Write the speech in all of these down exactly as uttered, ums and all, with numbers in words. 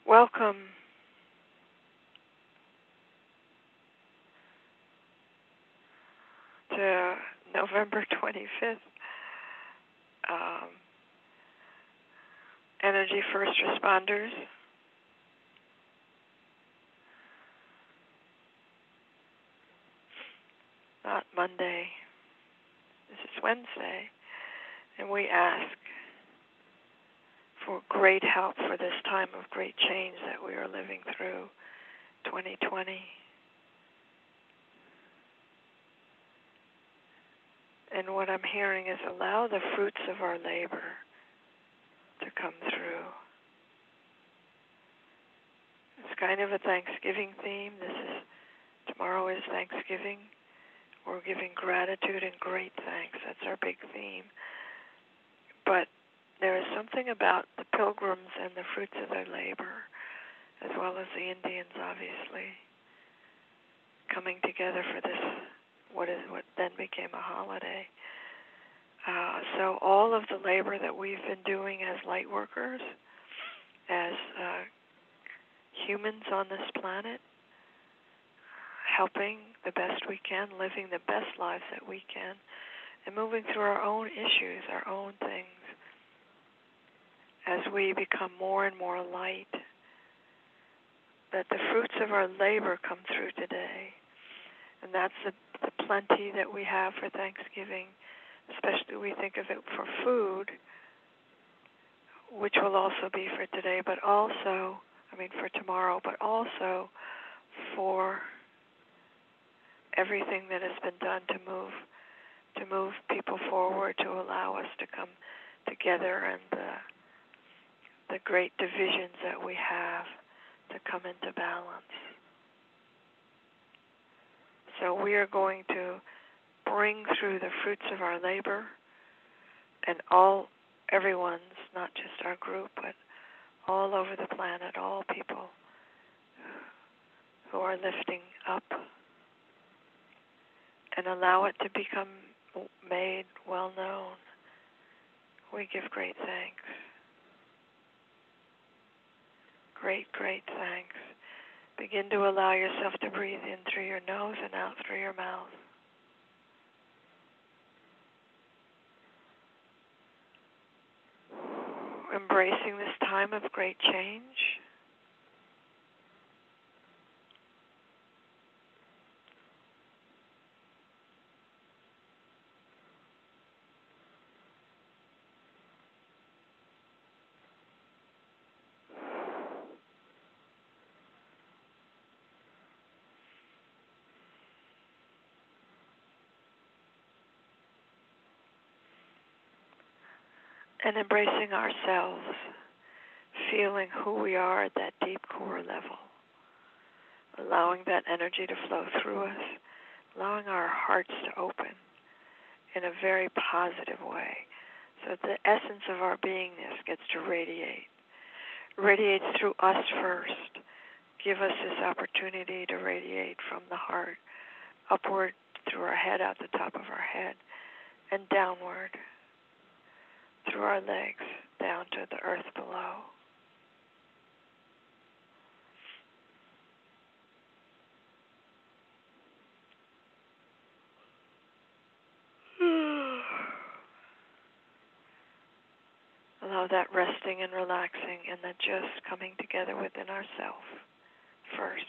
welcome to November twenty-fifth. Um, Energy First Responders. Not Monday. This is Wednesday. And we ask for great help for this time of great change that we are living through, twenty twenty. And what I'm hearing is allow the fruits of our labor to come through. It's kind of a Thanksgiving theme. This is, tomorrow is Thanksgiving. We're giving gratitude and great thanks. That's our big theme. But there is something about the pilgrims and the fruits of their labor, as well as the Indians, obviously, coming together for this, what is what then became a holiday. Uh, so all of the labor that we've been doing as light workers, as uh, humans on this planet, helping the best we can, living the best lives that we can, and moving through our own issues, our own things, as we become more and more light, that the fruits of our labor come through today. And that's the, the plenty that we have for Thanksgiving, especially we think of it for food, which will also be for today, but also, I mean for tomorrow, but also for everything that has been done to move to move people forward, to allow us to come together, and the, the great divisions that we have to come into balance. So we are going to bring through the fruits of our labor, and all, everyone's, not just our group, but all over the planet, all people who are lifting up, and allow it to become made well known. We give great thanks. Great, great thanks. Begin to allow yourself to breathe in through your nose and out through your mouth. Embracing this time of great change. And embracing ourselves, feeling who we are at that deep core level, allowing that energy to flow through us, allowing our hearts to open in a very positive way, so that the essence of our beingness gets to radiate. Radiates through us first. Give us this opportunity to radiate from the heart, upward through our head, out the top of our head, and downward through our legs, down to the earth below. Allow that resting and relaxing, and then just coming together within ourselves first.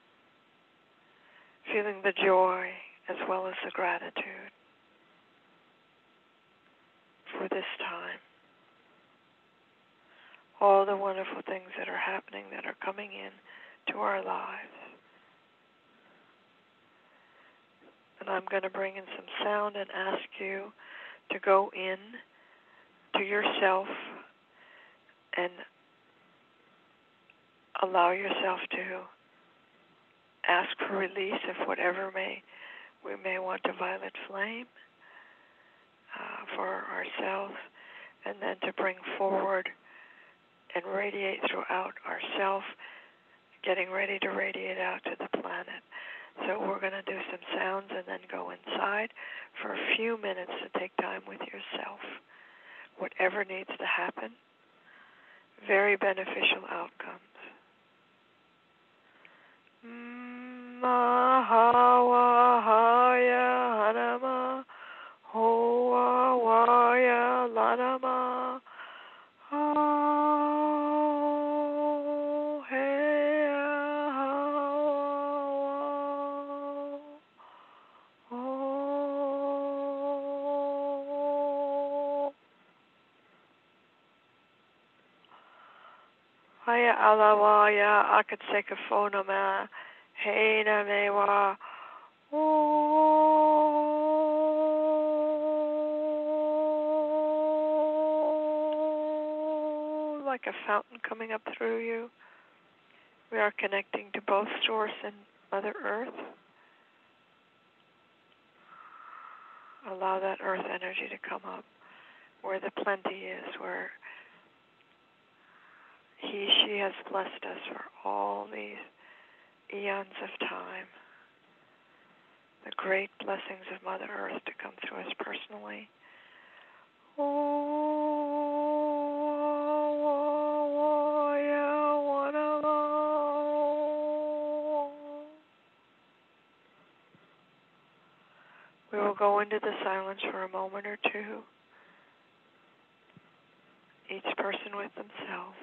Feeling the joy as well as the gratitude for this time. All the wonderful things that are happening, that are coming in to our lives. And I'm going to bring in some sound and ask you to go in to yourself and allow yourself to ask for release of whatever may we may want to violet flame uh, for ourselves, and then to bring forward and radiate throughout ourself, getting ready to radiate out to the planet. So we're going to do some sounds and then go inside for a few minutes to take time with yourself. Whatever needs to happen, very beneficial outcomes. Mahawahaya Hanama Hoa Waya Lanama Oh Hey Oh Haya Alawaya Akatsekaphonama Hey Namewa Oh, like a fountain coming up through you. We are connecting to both Source and Mother Earth. Allow that Earth energy to come up where the plenty is, where He, She has blessed us for all these eons of time. The great blessings of Mother Earth to come through us personally. We will go into the silence for a moment or two, each person with themselves.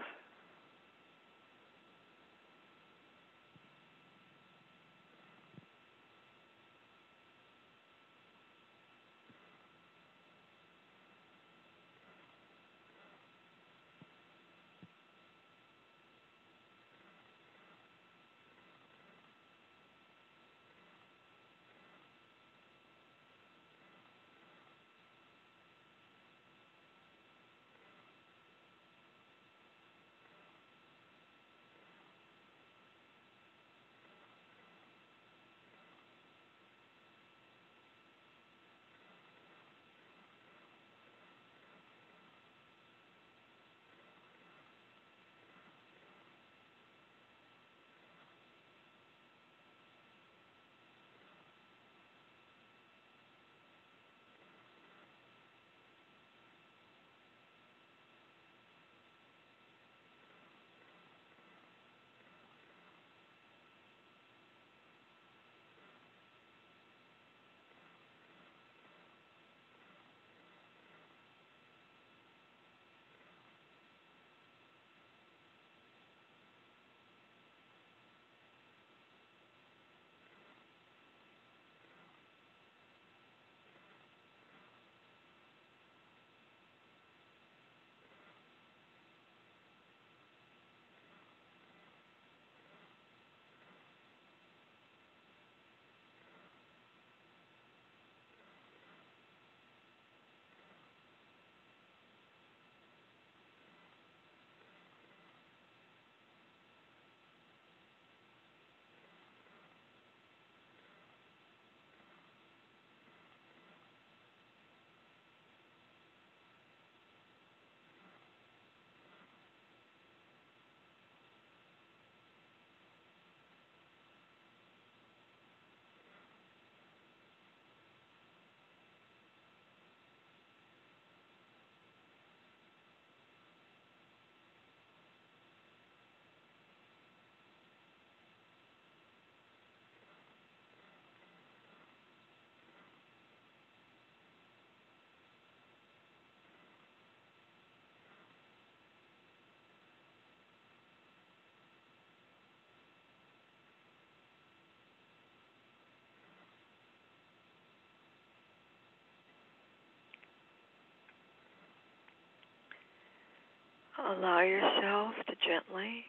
Allow yourself to gently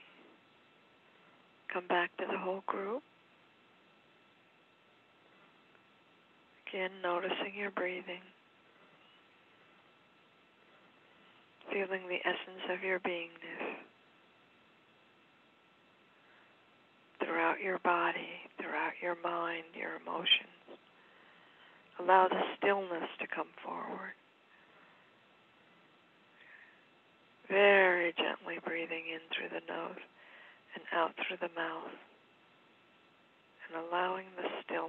come back to the whole group. Again, noticing your breathing, feeling the essence of your beingness throughout your body, throughout your mind, your emotions. Allow the stillness to come forward. Very gently breathing in through the nose and out through the mouth, and allowing the stillness.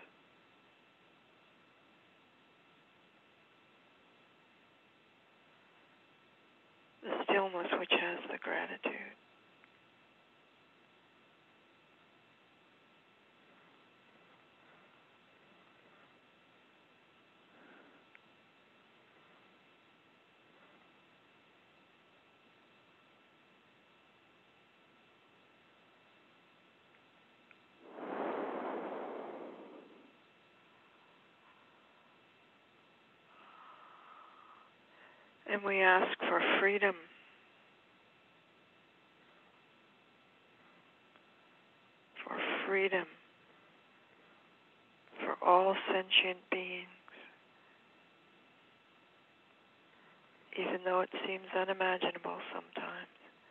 The stillness which has the gratitude. And we ask for freedom. For freedom. For all sentient beings. Even though it seems unimaginable sometimes.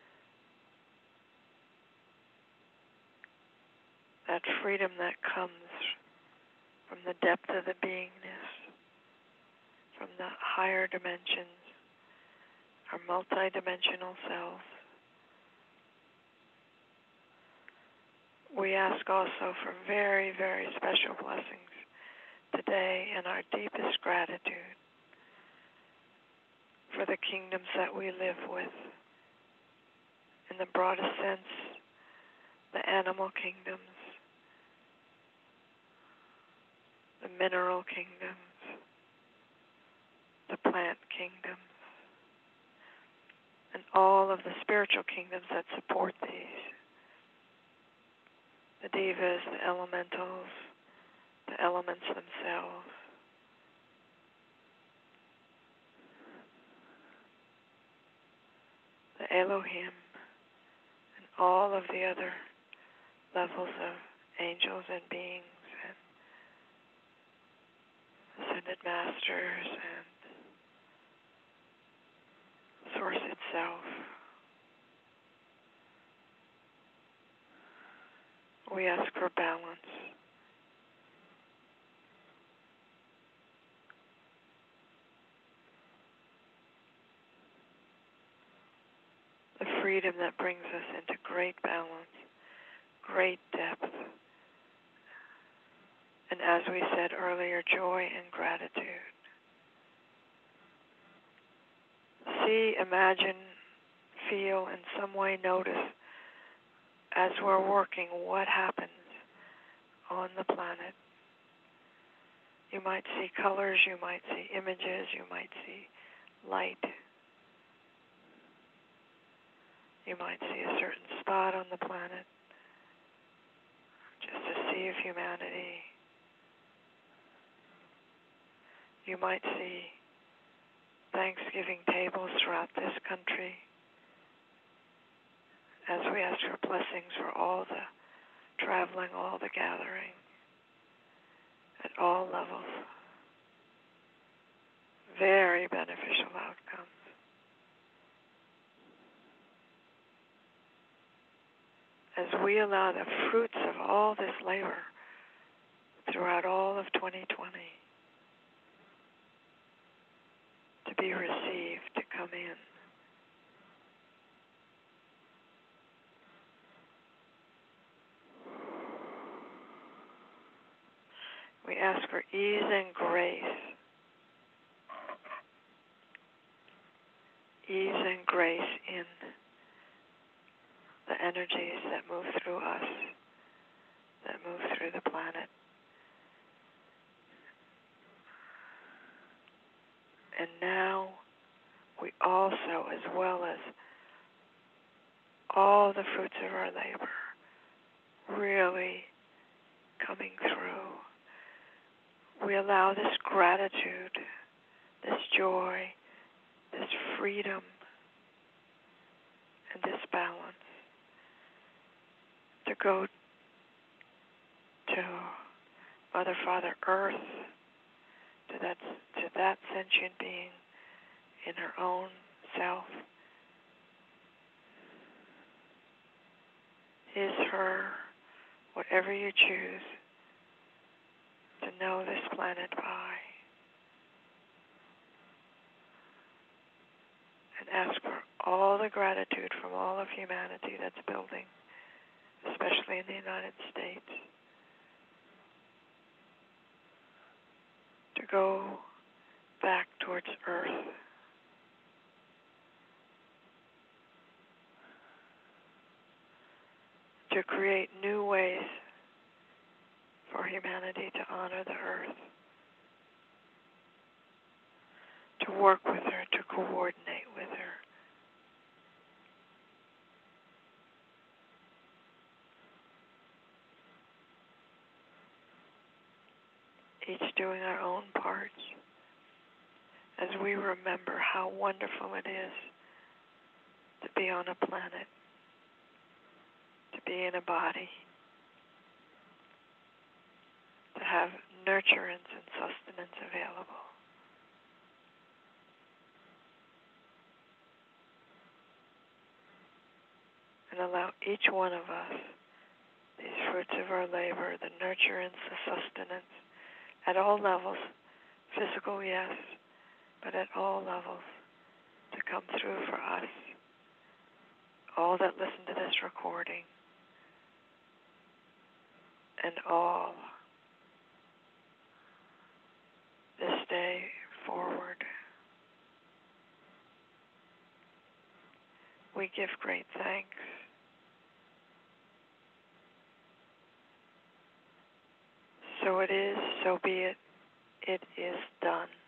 That freedom that comes from the depth of the beingness, from the higher dimensions, our multidimensional selves. We ask also for very, very special blessings today and our deepest gratitude for the kingdoms that we live with. In the broadest sense, the animal kingdoms, the mineral kingdoms, the plant kingdoms, and all of the spiritual kingdoms that support these. The devas, the elementals, the elements themselves. The Elohim, and all of the other levels of angels and beings and ascended masters and Source itself. We ask for balance. The freedom that brings us into great balance, great depth, and as we said earlier, joy and gratitude. See, imagine, feel, in some way notice as we're working what happens on the planet. You might see colors, you might see images, you might see light. You might see a certain spot on the planet, just a sea of humanity. You might see Thanksgiving tables throughout this country as we ask for blessings for all the traveling, all the gathering, at all levels. Very beneficial outcomes. As we allow the fruits of all this labor throughout all of twenty twenty to be received, to come in. We ask for ease and grace. Ease and grace in the energies that move through us, that move through the planet. And now we also, as well as all the fruits of our labor, really coming through, we allow this gratitude, this joy, this freedom, and this balance to go to Mother, Father, Earth, to that, to that sentient being in her own self, his, her, whatever you choose, to know this planet by, and ask for all the gratitude from all of humanity that's building, especially in the United States, to go back towards Earth. To create new ways for humanity to honor the Earth, to work with her, to coordinate with her. Each doing our own parts as we remember how wonderful it is to be on a planet, to be in a body, to have nurturance and sustenance available. And allow each one of us, these fruits of our labor, the nurturance, the sustenance, at all levels, physical, yes, but at all levels, to come through for us, all that listen to this recording, and all this day forward. We give great thanks. So it is, so be it, it is done.